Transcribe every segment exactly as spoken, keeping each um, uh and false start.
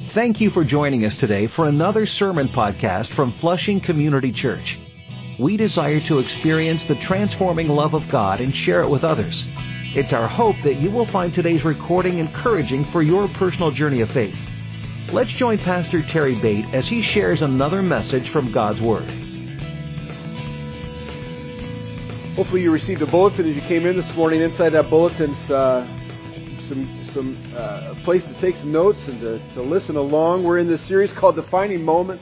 Thank you for joining us today for another sermon podcast from Flushing Community Church. We desire to experience the transforming love of God and share it with others. It's our hope that you will find today's recording encouraging for your personal journey of faith. Let's join Pastor Terry Bate as he shares another message from God's Word. Hopefully you received a bulletin as you came in this morning. Inside that bulletin's uh, some some uh, place to take some notes and to, to listen along. We're in this series called Defining Moments.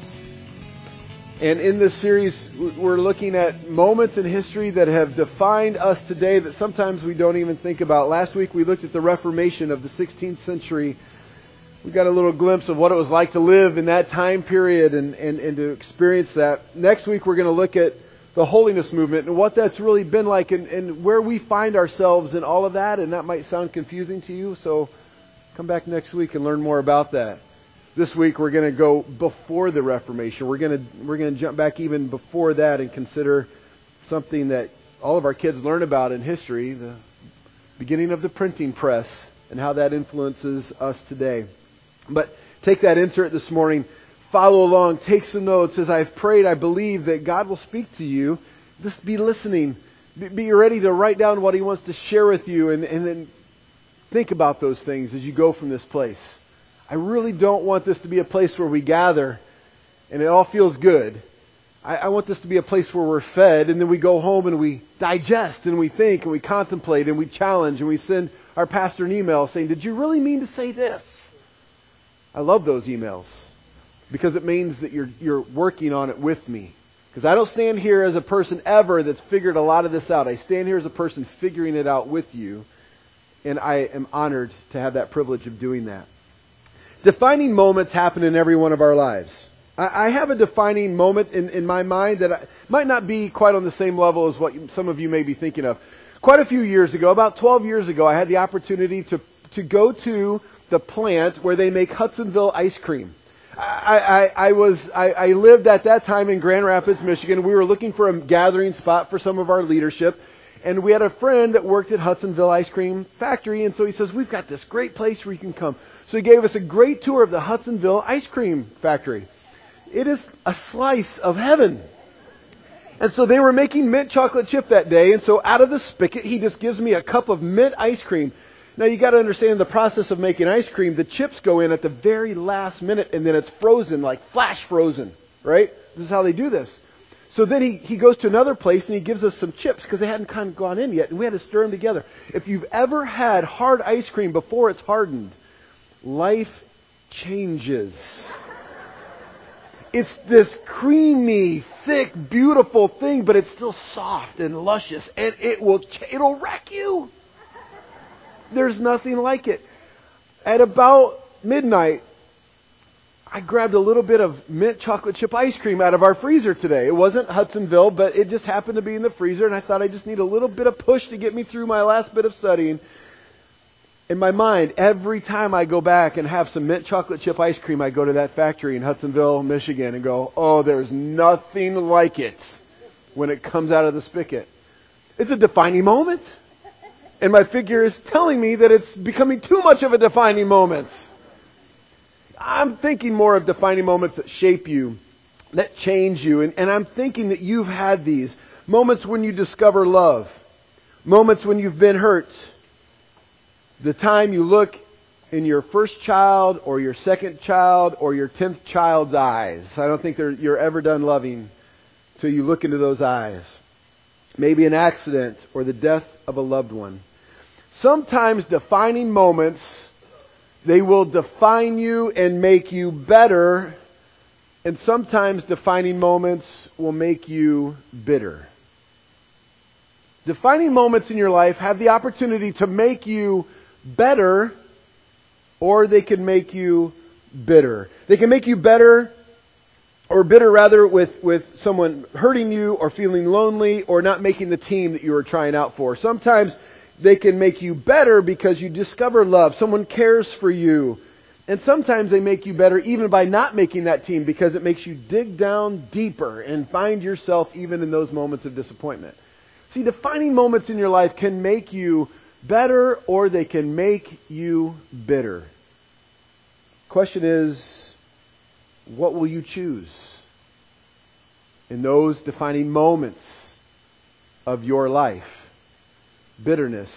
And in this series, we're looking at moments in history that have defined us today that sometimes we don't even think about. Last week we looked at the Reformation of the sixteenth century. We got a little glimpse of what it was like to live in that time period and, and, and to experience that. Next week we're going to look at the holiness movement and what that's really been like and, and where we find ourselves in all of that. And that might sound confusing to you, so come back next week and learn more about that. This week we're going to go before the Reformation. We're going to we're going to jump back even before that and consider something that all of our kids learn about in history, the beginning of the printing press and how that influences us today. But take that insert this morning. Follow along, take some notes. As I've prayed, I believe that God will speak to you. Just be listening. Be ready to write down what He wants to share with you and, and then think about those things as you go from this place. I really don't want this to be a place where we gather and it all feels good. I, I want this to be a place where we're fed and then we go home and we digest and we think and we contemplate and we challenge and we send our pastor an email saying, "Did you really mean to say this?" I love those emails. Because it means that you're you're working on it with me. Because I don't stand here as a person ever that's figured a lot of this out. I stand here as a person figuring it out with you. And I am honored to have that privilege of doing that. Defining moments happen in every one of our lives. I, I have a defining moment in, in my mind that I, might not be quite on the same level as what some of you may be thinking of. Quite a few years ago, about twelve years ago, I had the opportunity to, to go to the plant where they make Hudsonville ice cream. I, I, I was I, I lived at that time in Grand Rapids, Michigan. We were looking for a gathering spot for some of our leadership. And we had a friend that worked at Hudsonville Ice Cream Factory. And so he says, "We've got this great place where you can come." So he gave us a great tour of the Hudsonville Ice Cream Factory. It is a slice of heaven. And so they were making mint chocolate chip that day. And so out of the spigot, he just gives me a cup of mint ice cream. Now, you got to understand the process of making ice cream. The chips go in at the very last minute, and then it's frozen, like flash frozen, right? This is how they do this. So then he, he goes to another place, and he gives us some chips, because they hadn't kind of gone in yet, and we had to stir them together. If you've ever had hard ice cream before it's hardened, life changes. It's this creamy, thick, beautiful thing, but it's still soft and luscious, and it will it'll wreck you. There's nothing like it. At about midnight, I grabbed a little bit of mint chocolate chip ice cream out of our freezer today. It wasn't Hudsonville, but it just happened to be in the freezer, and I thought I just need a little bit of push to get me through my last bit of studying. In my mind, every time I go back and have some mint chocolate chip ice cream, I go to that factory in Hudsonville, Michigan, and go, "Oh, there's nothing like it," when it comes out of the spigot. It's a defining moment. And my figure is telling me that it's becoming too much of a defining moment. I'm thinking more of defining moments that shape you, that change you. And, and I'm thinking that you've had these moments when you discover love, moments when you've been hurt, the time you look in your first child or your second child or your tenth child's eyes. I don't think you're ever done loving till you look into those eyes. Maybe an accident or the death of a loved one. Sometimes defining moments, they will define you and make you better. And sometimes defining moments will make you bitter. Defining moments in your life have the opportunity to make you better, or they can make you bitter. They can make you better Or bitter rather with, with someone hurting you or feeling lonely or not making the team that you were trying out for. Sometimes they can make you better because you discover love. Someone cares for you. And sometimes they make you better even by not making that team because it makes you dig down deeper and find yourself even in those moments of disappointment. See, defining moments in your life can make you better or they can make you bitter. Question is, what will you choose in those defining moments of your life? Bitterness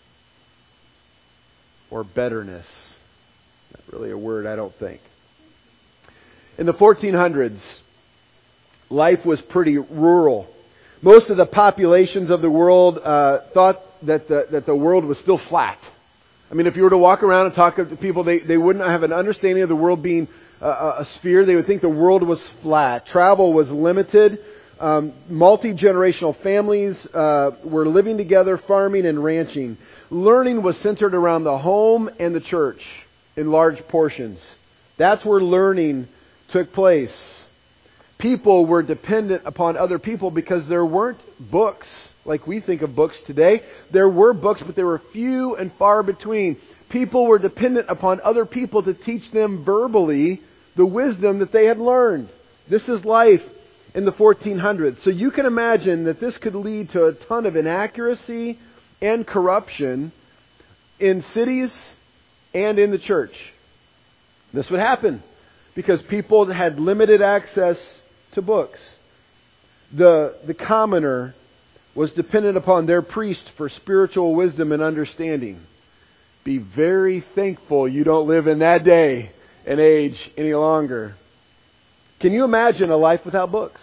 or betterness? Not really a word, I don't think. In the fourteen hundreds, life was pretty rural. Most of the populations of the world uh, thought that the, that the world was still flat. I mean, if you were to walk around and talk to people, they, they wouldn't have an understanding of the world being a, a sphere. They would think the world was flat. Travel was limited. Um, multi-generational families uh, were living together, farming and ranching. Learning was centered around the home and the church in large portions. That's where learning took place. People were dependent upon other people because there weren't books like we think of books today. There were books, but they were few and far between. People were dependent upon other people to teach them verbally the wisdom that they had learned. This is life in the fourteen hundreds. So you can imagine that this could lead to a ton of inaccuracy and corruption in cities and in the church. This would happen because people had limited access to books. The, the commoner was dependent upon their priest for spiritual wisdom and understanding. Be very thankful you don't live in that day and age any longer. Can you imagine a life without books?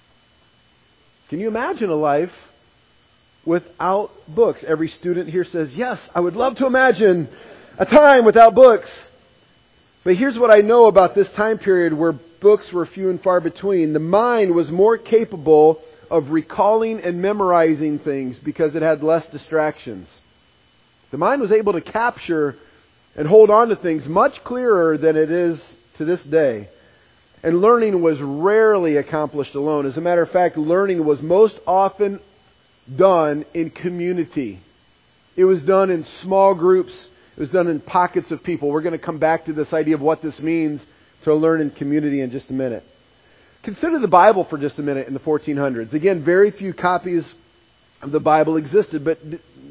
Can you imagine a life without books? Every student here says, yes, I would love to imagine a time without books. But here's what I know about this time period where books were few and far between. The mind was more capable of recalling and memorizing things because it had less distractions. The mind was able to capture and hold on to things much clearer than it is to this day. And learning was rarely accomplished alone. As a matter of fact, learning was most often done in community. It was done in small groups. It was done in pockets of people. We're going to come back to this idea of what this means to learn in community in just a minute. Consider the Bible for just a minute in the fourteen hundreds. Again, very few copies of the Bible existed, but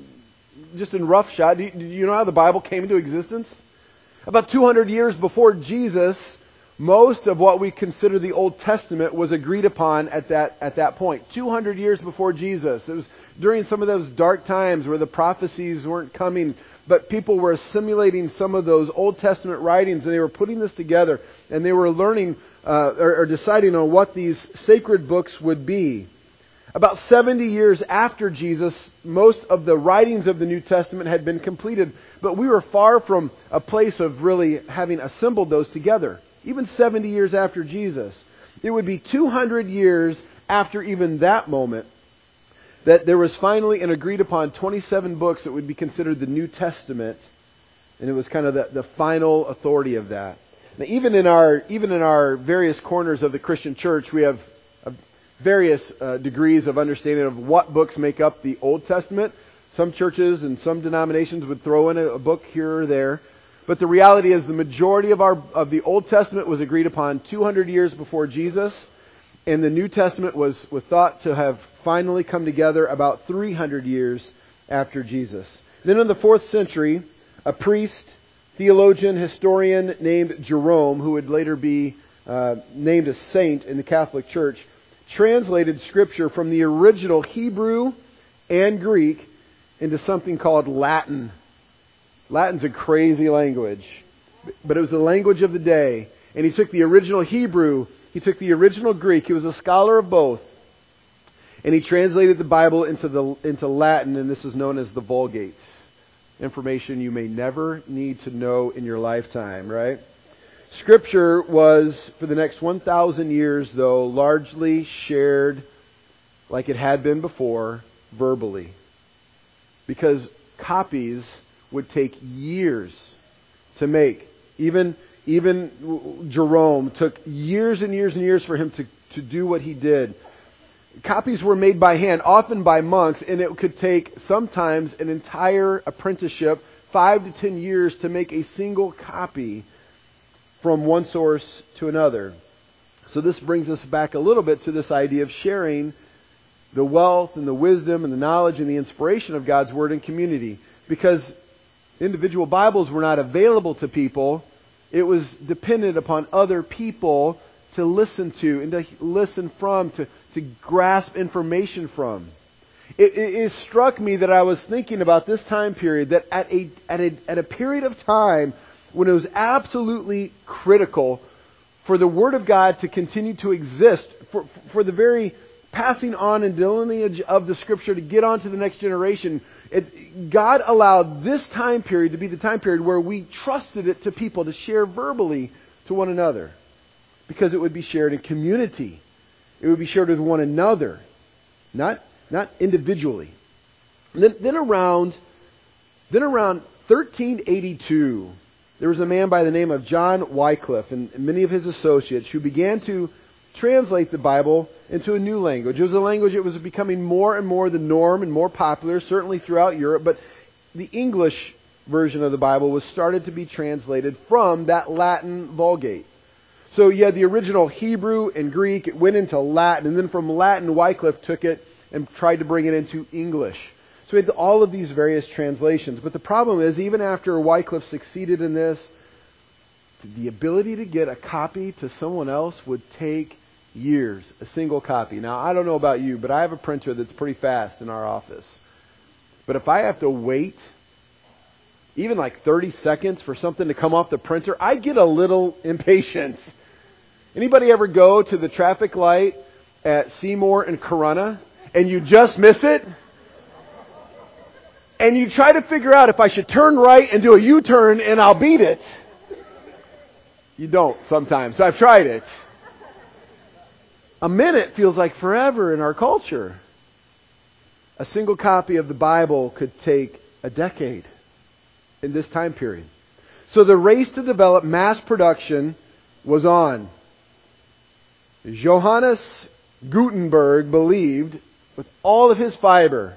just in rough shot, do you know how the Bible came into existence? About two hundred years before Jesus, most of what we consider the Old Testament was agreed upon at that at that point. two hundred years before Jesus. It was during some of those dark times where the prophecies weren't coming, but people were assimilating some of those Old Testament writings, and they were putting this together, and they were learning uh, or, or deciding on what these sacred books would be. About seventy years after Jesus, most of the writings of the New Testament had been completed, but we were far from a place of really having assembled those together. Even seventy years after Jesus. It would be two hundred years after even that moment that there was finally an agreed upon twenty-seven books that would be considered the New Testament, and it was kind of the, the final authority of that. Now, even in our even in our various corners of the Christian church, we have uh, various uh, degrees of understanding of what books make up the Old Testament. Some churches and some denominations would throw in a, a book here or there. But the reality is the majority of our of the Old Testament was agreed upon two hundred years before Jesus, and the New Testament was, was thought to have finally come together about three hundred years after Jesus. Then in the fourth century, a priest, theologian, historian named Jerome, who would later be uh, named a saint in the Catholic Church, translated Scripture from the original Hebrew and Greek into something called Latin. Latin's a crazy language, but it was the language of the day. And he took the original Hebrew, he took the original Greek, he was a scholar of both, and he translated the Bible into the into Latin, and this is known as the Vulgate. Information you may never need to know in your lifetime, right? Scripture was, for the next one thousand years, though, largely shared like it had been before, verbally. Because copies would take years to make. Even, even Jerome took years and years and years for him to, to do what he did. Copies were made by hand, often by monks, and it could take sometimes an entire apprenticeship, five to ten years, to make a single copy from one source to another. So this brings us back a little bit to this idea of sharing the wealth and the wisdom and the knowledge and the inspiration of God's Word in community. Because individual Bibles were not available to people, it was dependent upon other people to listen to and to listen from, to, to grasp information from. It, it, it struck me that I was thinking about this time period, that at a, at a, at a period of time when it was absolutely critical for the Word of God to continue to exist, for, for the very passing on and lineage of the Scripture to get on to the next generation, it, God allowed this time period to be the time period where we trusted it to people to share verbally to one another. Because it would be shared in community. It would be shared with one another. Not, not individually. And then, then around, then around thirteen eighty-two, there was a man by the name of John Wycliffe and many of his associates who began to translate the Bible into a new language. It was a language that was becoming more and more the norm and more popular, certainly throughout Europe, but the English version of the Bible was started to be translated from that Latin Vulgate. So you had the original Hebrew and Greek, it went into Latin, and then from Latin, Wycliffe took it and tried to bring it into English. So we had all of these various translations. But the problem is, even after Wycliffe succeeded in this, the ability to get a copy to someone else would take years, a single copy. Now, I don't know about you, but I have a printer that's pretty fast in our office. But if I have to wait even like thirty seconds for something to come off the printer, I get a little impatient. Anybody ever go to the traffic light at Seymour and Corunna and you just miss it? And you try to figure out if I should turn right and do a U-turn and I'll beat it. You don't sometimes. I've tried it. A minute feels like forever in our culture. A single copy of the Bible could take a decade in this time period. So the race to develop mass production was on. Johannes Gutenberg believed with all of his fiber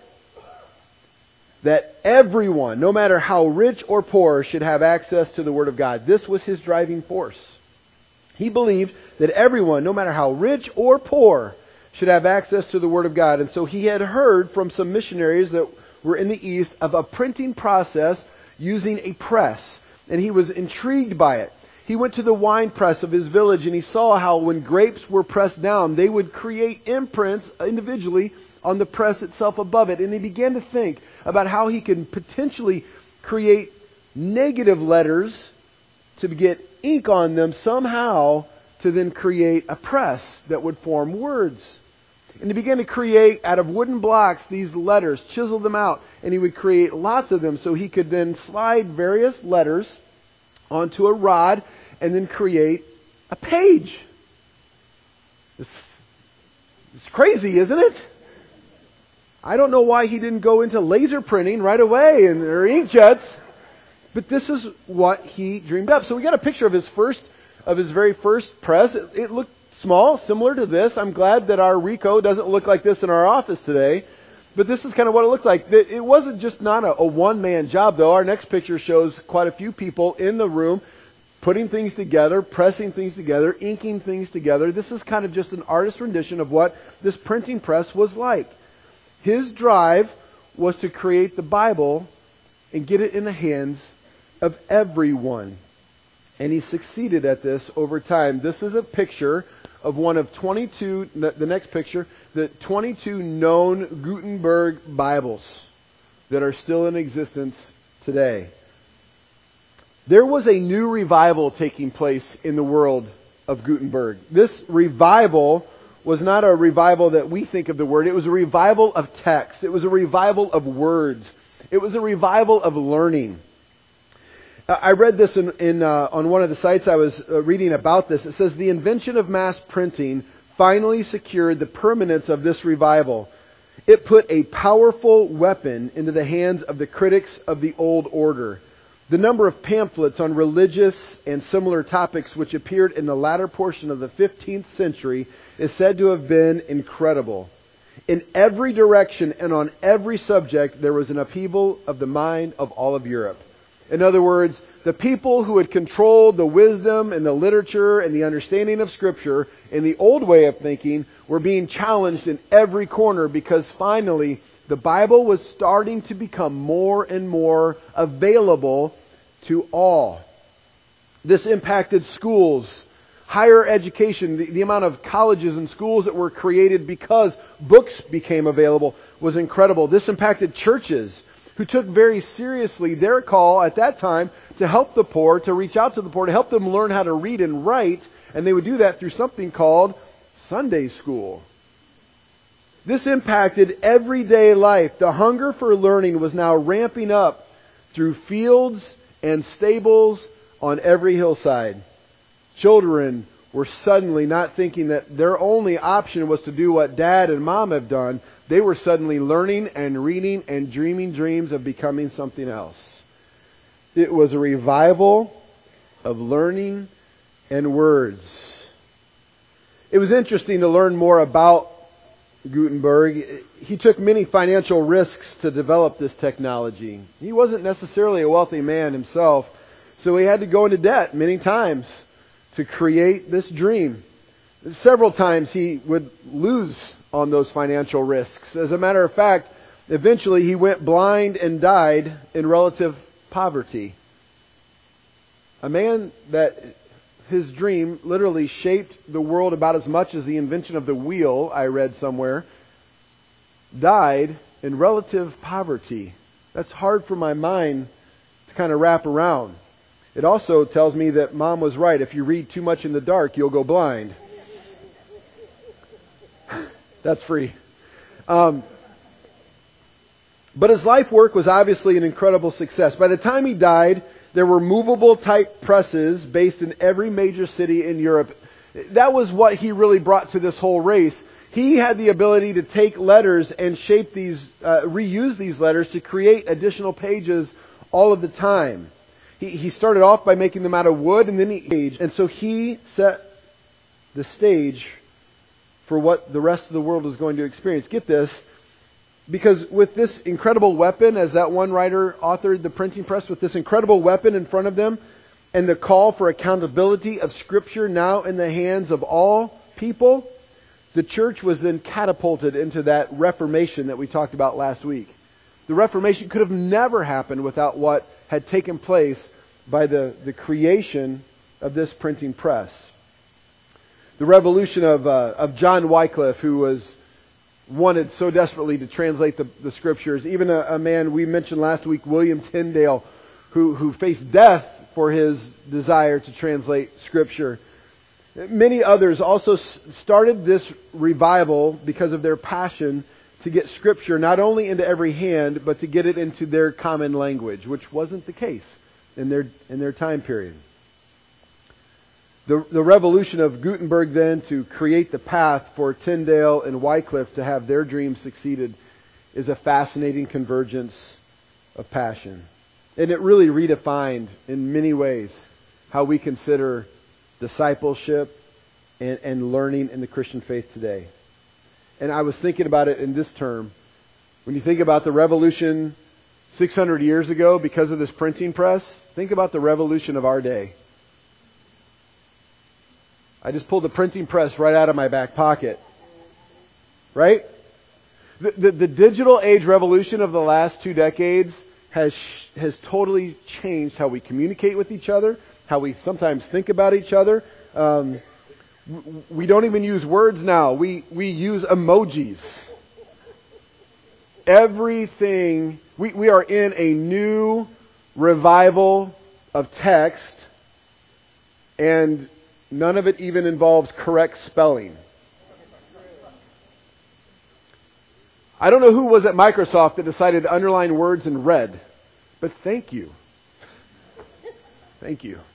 that everyone, no matter how rich or poor, should have access to the Word of God. This was his driving force. He believed that everyone, no matter how rich or poor, should have access to the Word of God. And so he had heard from some missionaries that were in the East of a printing process using a press. And he was intrigued by it. He went to the wine press of his village and he saw how when grapes were pressed down, they would create imprints individually on the press itself above it. And he began to think about how he could potentially create negative letters to get ink on them somehow to then create a press that would form words. And he began to create out of wooden blocks these letters, chisel them out, and he would create lots of them so he could then slide various letters onto a rod and then create a page. It's, it's crazy, isn't it? I don't know why he didn't go into laser printing right away and or inkjets, but this is what he dreamed up. So we got a picture of his first, of his very first press. It, it looked small, similar to this. I'm glad that our Rico doesn't look like this in our office today. But this is kind of what it looked like. It wasn't just not a, a one-man job, though. Our next picture shows quite a few people in the room putting things together, pressing things together, inking things together. This is kind of just an artist's rendition of what this printing press was like. His drive was to create the Bible and get it in the hands of everyone. And he succeeded at this over time. This is a picture of one of twenty-two, the next picture, the twenty-two known Gutenberg Bibles that are still in existence today. There was a new revival taking place in the world of Gutenberg. This revival was not a revival that we think of the word. It was a revival of text. It was a revival of words. It was a revival of learning. I read this in, in uh, on one of the sites I was uh, reading about this. It says, the invention of mass printing finally secured the permanence of this revival. It put a powerful weapon into the hands of the critics of the old order. The number of pamphlets on religious and similar topics which appeared in the latter portion of the fifteenth century is said to have been incredible. In every direction and on every subject, there was an upheaval of the mind of all of Europe. In other words, the people who had controlled the wisdom and the literature and the understanding of Scripture in the old way of thinking were being challenged in every corner because finally the Bible was starting to become more and more available to all. This impacted schools, higher education, the, the amount of colleges and schools that were created because books became available was incredible. This impacted churches who took very seriously their call at that time to help the poor, to reach out to the poor, to help them learn how to read and write, and they would do that through something called Sunday school. This impacted everyday life. The hunger for learning was now ramping up through fields and stables on every hillside. Children were suddenly not thinking that their only option was to do what Dad and Mom have done. They were suddenly learning and reading and dreaming dreams of becoming something else. It was a revival of learning and words. It was interesting to learn more about Gutenberg. He took many financial risks to develop this technology. He wasn't necessarily a wealthy man himself, so he had to go into debt many times to create this dream. Several times he would lose on those financial risks. As a matter of fact, eventually he went blind and died in relative poverty. A man that his dream literally shaped the world about as much as the invention of the wheel, I read somewhere, died in relative poverty. That's hard for my mind to kind of wrap around. It also tells me that Mom was right. If you read too much in the dark, you'll go blind. That's free. Um, but his life work was obviously an incredible success. By the time he died, there were movable type presses based in every major city in Europe. That was what he really brought to this whole race. He had the ability to take letters and shape these, uh, reuse these letters to create additional pages all of the time. He, he started off by making them out of wood, and then he aged. And so he set the stage for what the rest of the world is going to experience. Get this, because with this incredible weapon, as that one writer authored the printing press, with this incredible weapon in front of them, and the call for accountability of Scripture now in the hands of all people, the church was then catapulted into that Reformation that we talked about last week. The Reformation could have never happened without what had taken place by the, the creation of this printing press. The revolution of, uh, of John Wycliffe, who was wanted so desperately to translate the, the Scriptures. Even a, a man we mentioned last week, William Tyndale, who, who faced death for his desire to translate Scripture. Many others also started this revival because of their passion to get Scripture not only into every hand, but to get it into their common language, which wasn't the case in their in their time period. The, the revolution of Gutenberg then to create the path for Tyndale and Wycliffe to have their dreams succeeded is a fascinating convergence of passion. And it really redefined in many ways how we consider discipleship and, and learning in the Christian faith today. And I was thinking about it in this term. When you think about the revolution six hundred years ago because of this printing press, think about the revolution of our day. I just pulled the printing press right out of my back pocket. Right? The, the, the digital age revolution of the last two decades has has totally changed how we communicate with each other, how we sometimes think about each other. Um, we don't even use words now. We, we use emojis. Everything, we, we are in a new revival of text, and none of it even involves correct spelling. I don't know who was at Microsoft that decided to underline words in red, but thank you. Thank you.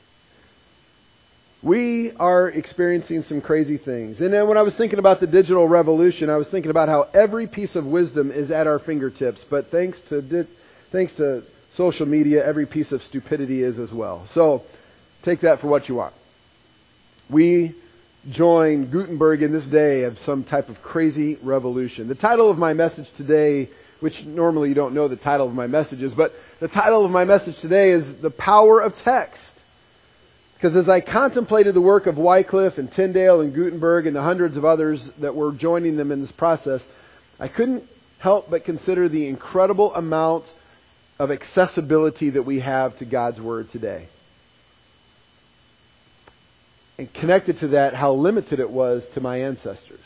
We are experiencing some crazy things. And then when I was thinking about the digital revolution, I was thinking about how every piece of wisdom is at our fingertips, but thanks to di- thanks to social media, every piece of stupidity is as well. So take that for what you want. We join Gutenberg in this day of some type of crazy revolution. The title of my message today, which normally you don't know the title of my messages, but the title of my message today is The Power of Text. Because as I contemplated the work of Wycliffe and Tyndale and Gutenberg and the hundreds of others that were joining them in this process, I couldn't help but consider the incredible amount of accessibility that we have to God's Word today. and connected to that, how limited it was to my ancestors.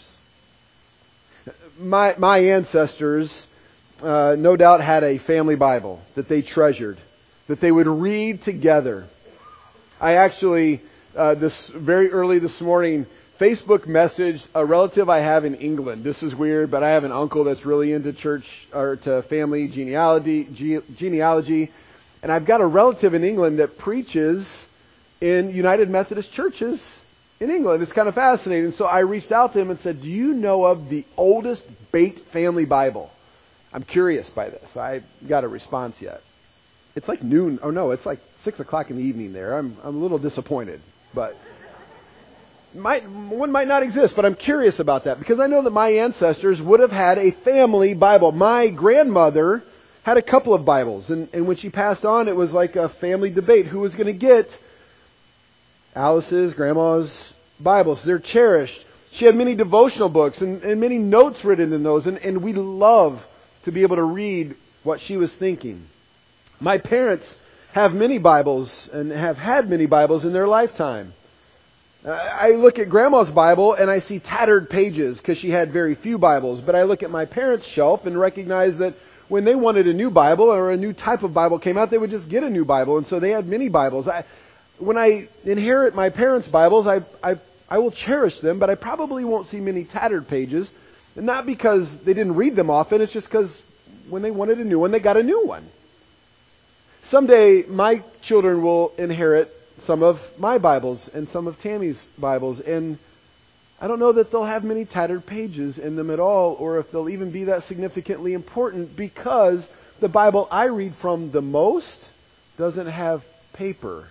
My, my ancestors, uh, no doubt, had a family Bible that they treasured, that they would read together. I actually, uh, this very early this morning, Facebook messaged a relative I have in England. This is weird, but I have an uncle that's really into church or to family genealogy, ge- genealogy, and I've got a relative in England that preaches in United Methodist churches in England. It's kind of fascinating. So I reached out to him and said, "Do you know of the oldest Bate family Bible? I'm curious by this." I got a response yet. It's like noon. Oh no, it's like six o'clock in the evening there. I'm I'm a little disappointed, but. Might, one might not exist, but I'm curious about that because I know that my ancestors would have had a family Bible. My grandmother had a couple of Bibles, and, and when she passed on, it was like a family debate. Who was going to get Alice's, Grandma's Bibles? They're cherished. She had many devotional books and, and many notes written in those, and, and we love to be able to read what she was thinking. My parents have many Bibles and have had many Bibles in their lifetime. I look at Grandma's Bible and I see tattered pages because she had very few Bibles. But I look at my parents' shelf and recognize that when they wanted a new Bible or a new type of Bible came out, they would just get a new Bible. And so they had many Bibles. I, when I inherit my parents' Bibles, I, I, I will cherish them, but I probably won't see many tattered pages. And not because they didn't read them often. It's just because when they wanted a new one, they got a new one. Someday, my children will inherit some of my Bibles and some of Tammy's Bibles, and I don't know that they'll have many tattered pages in them at all, or if they'll even be that significantly important, because the Bible I read from the most doesn't have paper.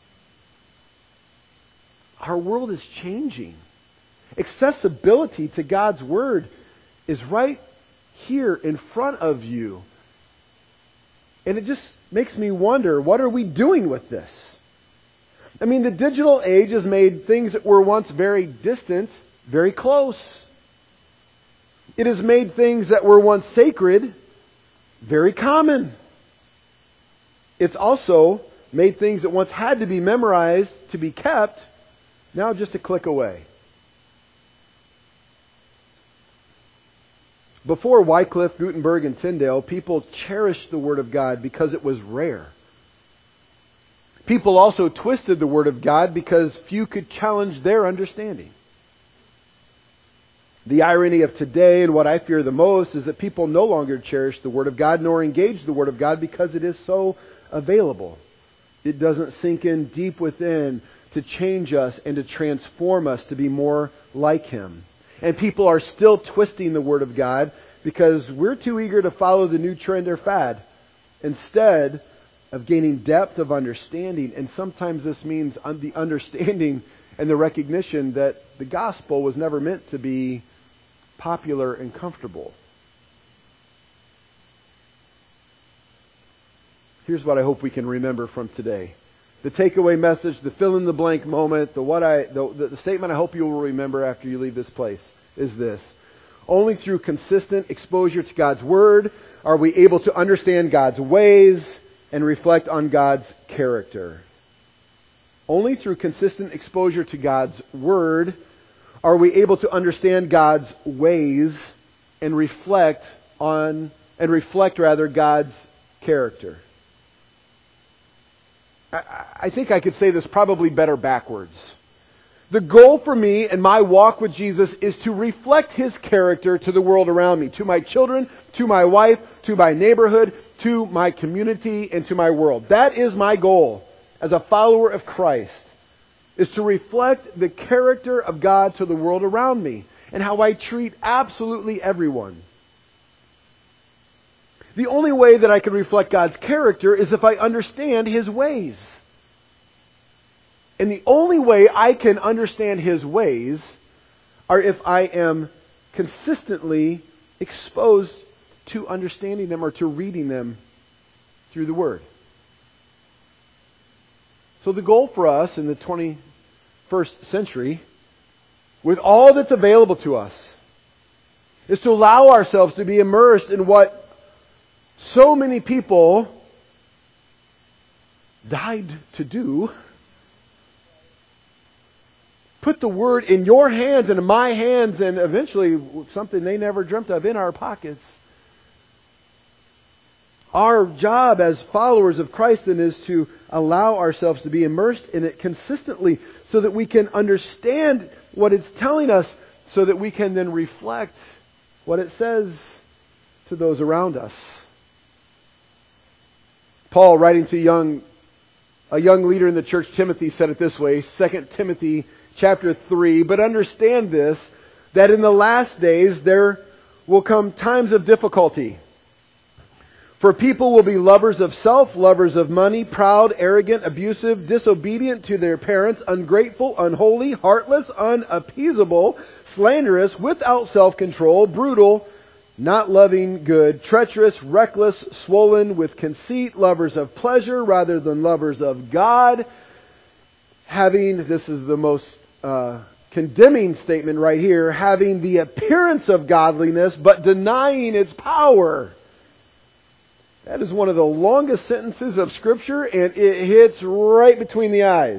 Our world is changing. Accessibility to God's Word is right here in front of you. And it just makes me wonder, what are we doing with this? I mean, the digital age has made things that were once very distant, very close. It has made things that were once sacred, very common. It's also made things that once had to be memorized to be kept, now just a click away. Before Wycliffe, Gutenberg, and Tyndale, people cherished the Word of God because it was rare. People also twisted the Word of God because few could challenge their understanding. The irony of today, and what I fear the most, is that people no longer cherish the Word of God nor engage the Word of God because it is so available. It doesn't sink in deep within to change us and to transform us to be more like Him. And people are still twisting the Word of God because we're too eager to follow the new trend or fad. Instead of gaining depth of understanding, and sometimes this means the understanding and the recognition that the gospel was never meant to be popular and comfortable. Here's what I hope we can remember from today. The takeaway message, the fill-in-the-blank moment, the what I, the, the statement I hope you will remember after you leave this place is this. Only through consistent exposure to God's Word are we able to understand God's ways and reflect on God's character. Only through consistent exposure to God's Word are we able to understand God's ways and reflect on and reflect rather God's character. I, I think I could say this probably better backwards. The goal for me and my walk with Jesus is to reflect His character to the world around me, to my children, to my wife, to my neighborhood, to my community, and to my world. That is my goal as a follower of Christ, is to reflect the character of God to the world around me and how I treat absolutely everyone. The only way that I can reflect God's character is if I understand His ways. And the only way I can understand His ways are if I am consistently exposed to understanding them or to reading them through the Word. So the goal for us in the twenty-first century, with all that's available to us, is to allow ourselves to be immersed in what so many people died to do. put the Word in your hands and in my hands, and eventually something they never dreamt of, in our pockets. Our job as followers of Christ then is to allow ourselves to be immersed in it consistently so that we can understand what it's telling us, so that we can then reflect what it says to those around us. Paul, writing to young, a young leader in the church, Timothy, said it this way, Second Timothy chapter three, "But understand this, that in the last days there will come times of difficulty. For people will be lovers of self, lovers of money, proud, arrogant, abusive, disobedient to their parents, ungrateful, unholy, heartless, unappeasable, slanderous, without self-control, brutal, not loving good, treacherous, reckless, swollen with conceit, lovers of pleasure rather than lovers of God, having," this is the most uh, condemning statement right here, "having the appearance of godliness but denying its power." That is one of the longest sentences of Scripture, and it hits right between the eyes.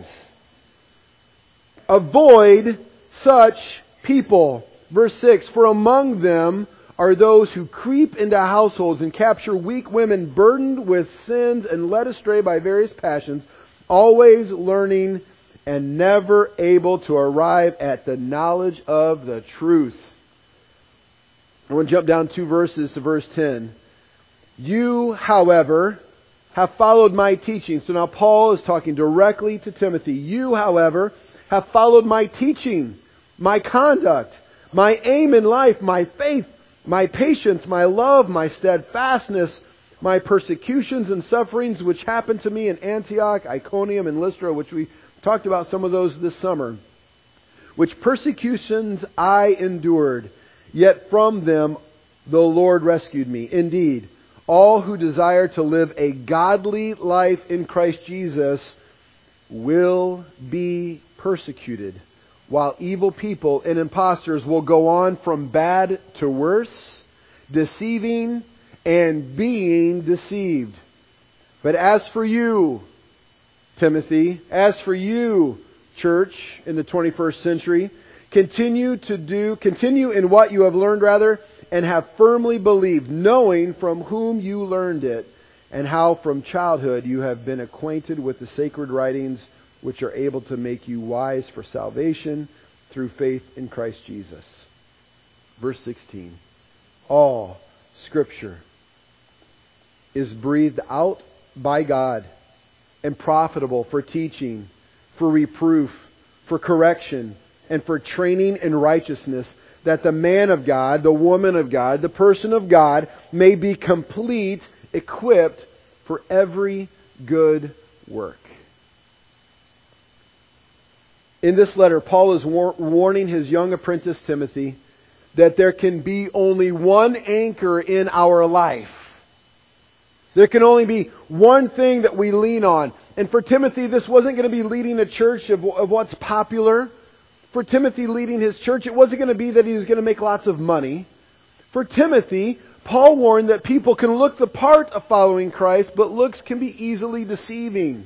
"Avoid such people." Verse six, "For among them are those who creep into households and capture weak women burdened with sins and led astray by various passions, always learning and never able to arrive at the knowledge of the truth." I want to jump down two verses to verse ten. "You, however, have followed my teaching." So now Paul is talking directly to Timothy. "You, however, have followed my teaching, my conduct, my aim in life, my faith, my patience, my love, my steadfastness, my persecutions and sufferings which happened to me in Antioch, Iconium, and Lystra," which we talked about some of those this summer. "Which persecutions I endured, yet from them the Lord rescued me. Indeed, all who desire to live a godly life in Christ Jesus will be persecuted, while evil people and impostors will go on from bad to worse, deceiving and being deceived. But as for you, Timothy, as for you, church in the twenty-first century, continue to do, continue in what you have learned rather, and have firmly believed, knowing from whom you learned it, and how from childhood you have been acquainted with the sacred writings, which are able to make you wise for salvation through faith in Christ Jesus." Verse sixteen. "All Scripture is breathed out by God and profitable for teaching, for reproof, for correction, and for training in righteousness, that the man of God, the woman of God, the person of God may be complete, equipped for every good work." In this letter, Paul is war- warning his young apprentice Timothy that there can be only one anchor in our life. There can only be one thing that we lean on. And for Timothy, this wasn't going to be leading a church of, of what's popular. For Timothy leading his church, it wasn't going to be that he was going to make lots of money. For Timothy, Paul warned that people can look the part of following Christ, but looks can be easily deceiving.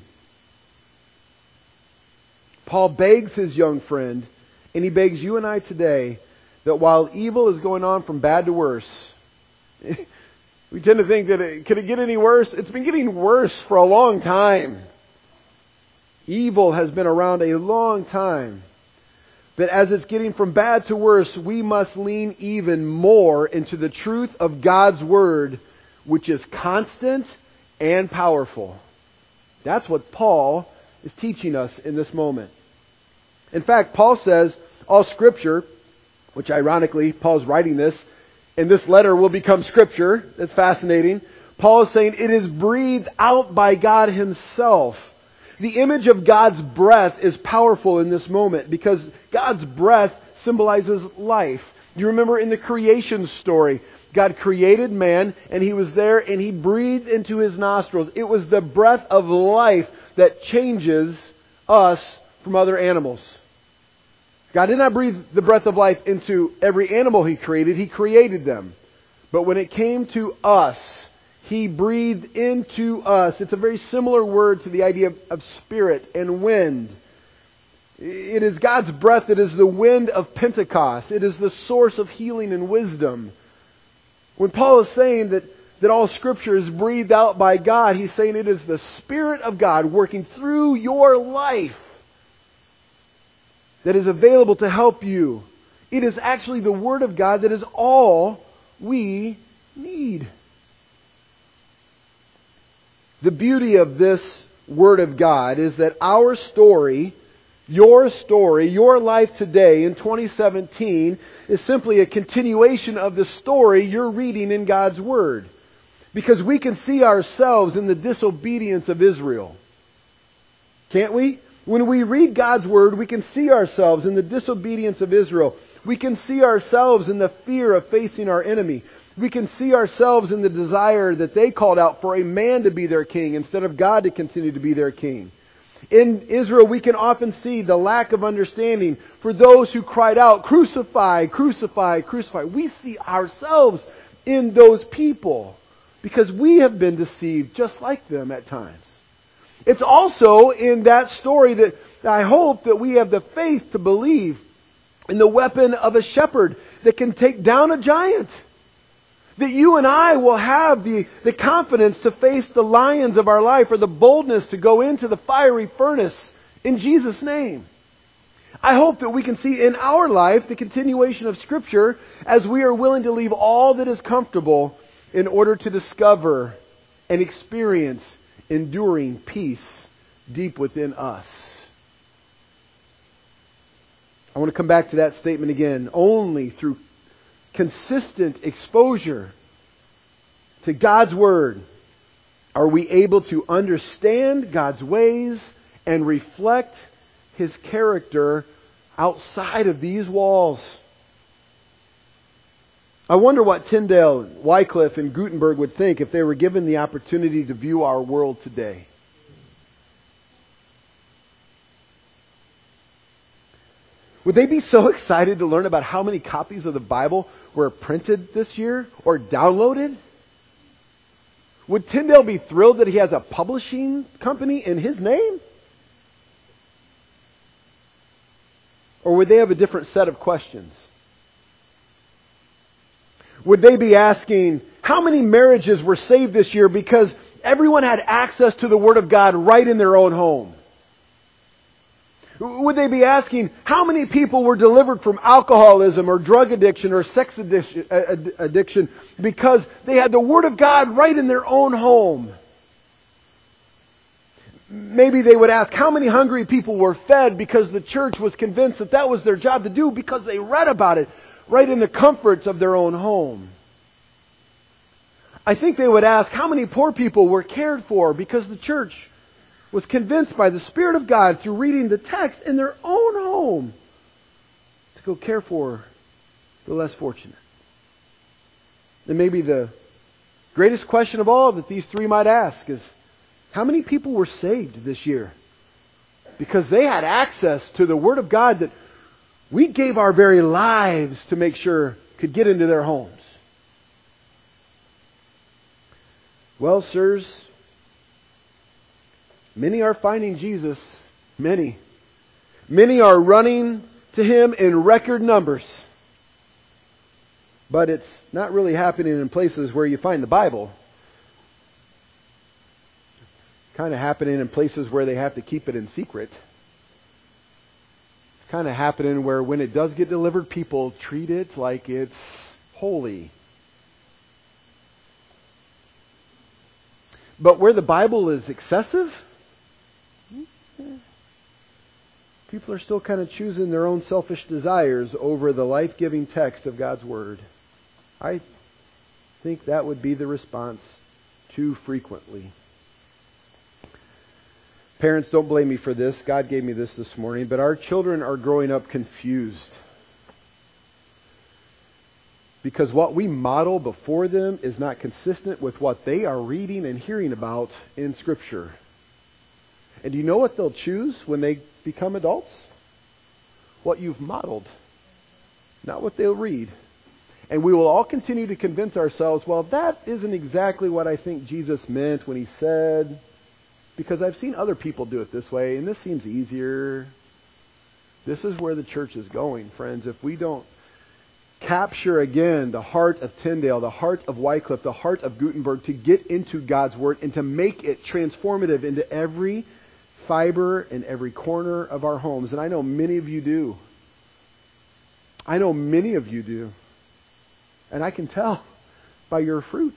Paul begs his young friend, and he begs you and I today, that while evil is going on from bad to worse, we tend to think that it, could it get any worse? It's been getting worse for a long time. Evil has been around a long time. But as it's getting from bad to worse, we must lean even more into the truth of God's Word, which is constant and powerful. That's what Paul is teaching us in this moment. In fact, Paul says all Scripture, which ironically, Paul's writing this, and this letter will become Scripture. That's fascinating. Paul is saying it is breathed out by God Himself. The image of God's breath is powerful in this moment because God's breath symbolizes life. You remember in the creation story, God created man and He was there and He breathed into his nostrils. It was the breath of life that changes us from other animals. God did not breathe the breath of life into every animal He created. He created them. But when it came to us, He breathed into us. It's a very similar word to the idea of, of spirit and wind. It is God's breath. It is the wind of Pentecost. It is the source of healing and wisdom. When Paul is saying that, that all Scripture is breathed out by God, he's saying it is the Spirit of God working through your life that is available to help you. It is actually the Word of God that is all we need. The beauty of this Word of God is that our story, your story, your life today in twenty seventeen is simply a continuation of the story you're reading in God's Word. Because we can see ourselves in the disobedience of Israel. Can't we? When we read God's Word, we can see ourselves in the disobedience of Israel. We can see ourselves in the fear of facing our enemy. We can see ourselves in the desire that they called out for a man to be their king instead of God to continue to be their king. In Israel, we can often see the lack of understanding for those who cried out, "Crucify, crucify, crucify." We see ourselves in those people because we have been deceived just like them at times. It's also in that story that I hope that we have the faith to believe in the weapon of a shepherd that can take down a giant. That you and I will have the, the confidence to face the lions of our life or the boldness to go into the fiery furnace in Jesus' name. I hope that we can see in our life the continuation of Scripture as we are willing to leave all that is comfortable in order to discover and experience enduring peace deep within us. I want to come back to that statement again. Only through consistent exposure to God's Word are we able to understand God's ways and reflect His character outside of these walls. I wonder what Tyndale, Wycliffe, and Gutenberg would think if they were given the opportunity to view our world today. Would they be so excited to learn about how many copies of the Bible were printed this year or downloaded? Would Tyndale be thrilled that he has a publishing company in his name? Or would they have a different set of questions? Would they be asking, how many marriages were saved this year because everyone had access to the Word of God right in their own home? Would they be asking, how many people were delivered from alcoholism or drug addiction or sex addiction because they had the Word of God right in their own home? Maybe they would ask, how many hungry people were fed because the church was convinced that that was their job to do because they read about it right in the comforts of their own home? I think they would ask, how many poor people were cared for because the church was convinced by the Spirit of God through reading the text in their own home to go care for the less fortunate. And maybe the greatest question of all that these three might ask is, how many people were saved this year because they had access to the Word of God that we gave our very lives to make sure could get into their homes? Well, sirs, many are finding Jesus. Many. Many are running to Him in record numbers. But it's not really happening in places where you find the Bible. It's kind of happening in places where they have to keep it in secret. It's kind of happening where when it does get delivered, people treat it like it's holy. But where the Bible is excessive, people are still kind of choosing their own selfish desires over the life-giving text of God's Word. I think that would be the response too frequently. Parents, don't blame me for this. God gave me this this morning. But our children are growing up confused. Because what we model before them is not consistent with what they are reading and hearing about in Scripture. And do you know what they'll choose when they become adults? What you've modeled, not what they'll read. And we will all continue to convince ourselves, well, that isn't exactly what I think Jesus meant when He said, because I've seen other people do it this way, and this seems easier. This is where the church is going, friends. If we don't capture again the heart of Tyndale, the heart of Wycliffe, the heart of Gutenberg, to get into God's Word and to make it transformative into every fiber and every corner of our homes. And I know many of you do. I know many of you do. And I can tell by your fruit.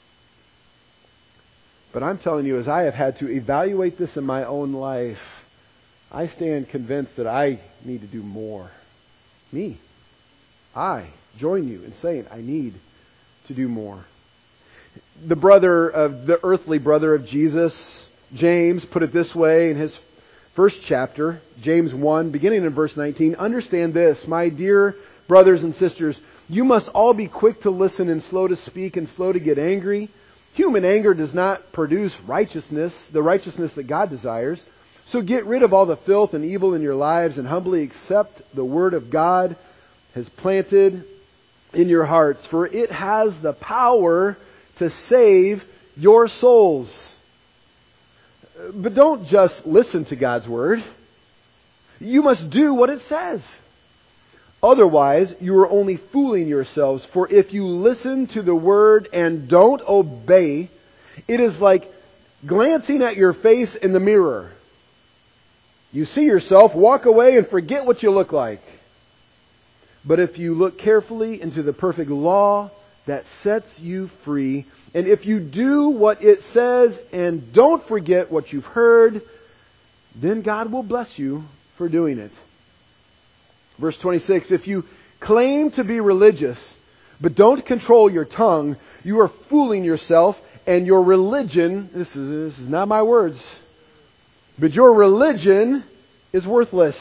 But I'm telling you, as I have had to evaluate this in my own life, I stand convinced that I need to do more. Me. I join you in saying I need to do more. The brother of the earthly brother of Jesus, James, put it this way in his first chapter, James one, beginning in verse nineteen. Understand this, my dear brothers and sisters, you must all be quick to listen and slow to speak and slow to get angry. Human anger does not produce righteousness, the righteousness that God desires. So get rid of all the filth and evil in your lives and humbly accept the word of God has planted in your hearts, for it has the power to save your souls. But don't just listen to God's word. You must do what it says. Otherwise, you are only fooling yourselves. For if you listen to the word and don't obey, it is like glancing at your face in the mirror. You see yourself, walk away, and forget what you look like. But if you look carefully into the perfect law that sets you free, and if you do what it says and don't forget what you've heard, then God will bless you for doing it. Verse twenty-six, if you claim to be religious, but don't control your tongue, you are fooling yourself, and your religion, this is, this is not my words, but your religion is worthless.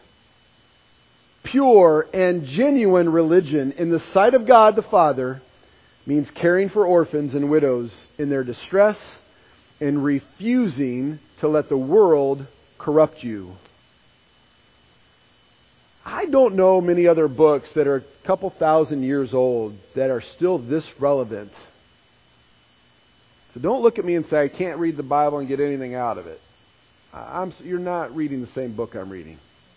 Pure and genuine religion in the sight of God the Father means caring for orphans and widows in their distress and refusing to let the world corrupt you. I don't know many other books that are a couple thousand years old that are still this relevant. So don't look at me and say I can't read the Bible and get anything out of it. I'm, you're not reading the same book I'm reading.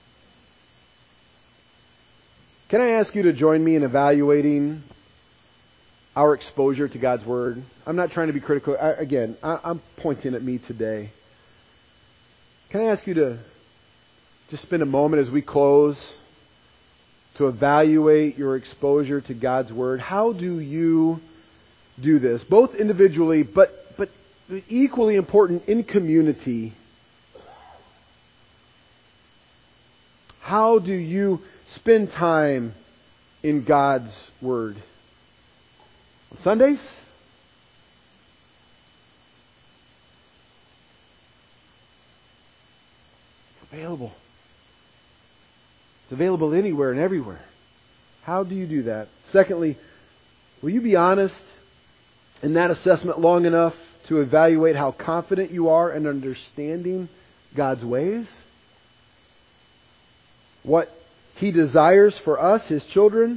Can I ask you to join me in evaluating our exposure to God's Word? I'm not trying to be critical. I, again, I, I'm pointing at me today. Can I ask you to just spend a moment as we close to evaluate your exposure to God's Word? How do you do this? Both individually, but, but equally important in community. How do you spend time in God's Word? On Sundays? It's available. It's available anywhere and everywhere. How do you do that? Secondly, will you be honest in that assessment long enough to evaluate how confident you are in understanding God's ways? What He desires for us, His children.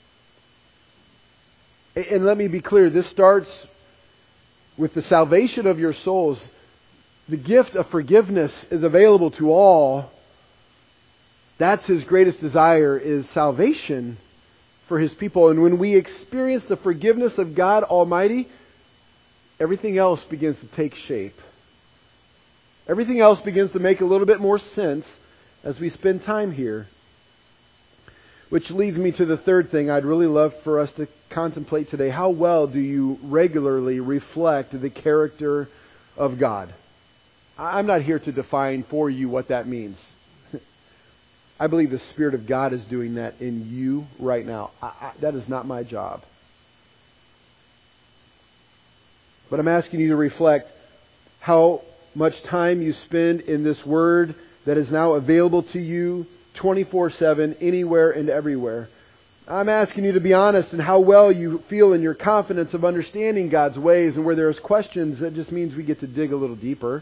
And let me be clear, this starts with the salvation of your souls. The gift of forgiveness is available to all. That's His greatest desire, is salvation for His people. And when we experience the forgiveness of God Almighty, everything else begins to take shape. Everything else begins to make a little bit more sense as we spend time here. Which leads me to the third thing I'd really love for us to contemplate today. How well do you regularly reflect the character of God? I'm not here to define for you what that means. I believe the Spirit of God is doing that in you right now. I, I, that is not my job. But I'm asking you to reflect how much time you spend in this Word that is now available to you twenty-four seven, anywhere and everywhere. I'm asking you to be honest in how well you feel in your confidence of understanding God's ways, and where there's questions, that just means we get to dig a little deeper.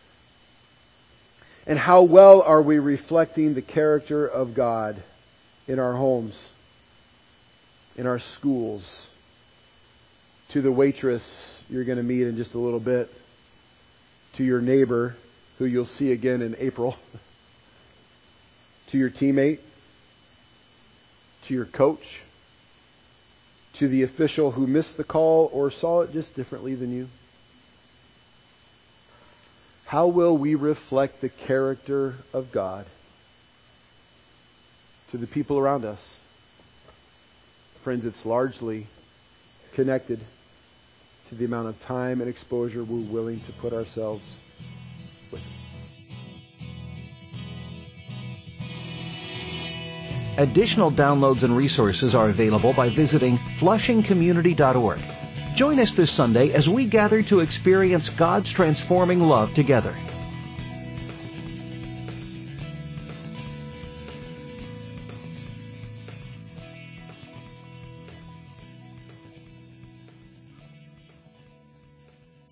And how well are we reflecting the character of God in our homes, in our schools, to the waitress you're going to meet in just a little bit, to your neighbor who you'll see again in April, to your teammate, to your coach, to the official who missed the call or saw it just differently than you? How will we reflect the character of God to the people around us? Friends, it's largely connected to the amount of time and exposure we're willing to put ourselves with. Additional downloads and resources are available by visiting flushing community dot org. Join us this Sunday as we gather to experience God's transforming love together.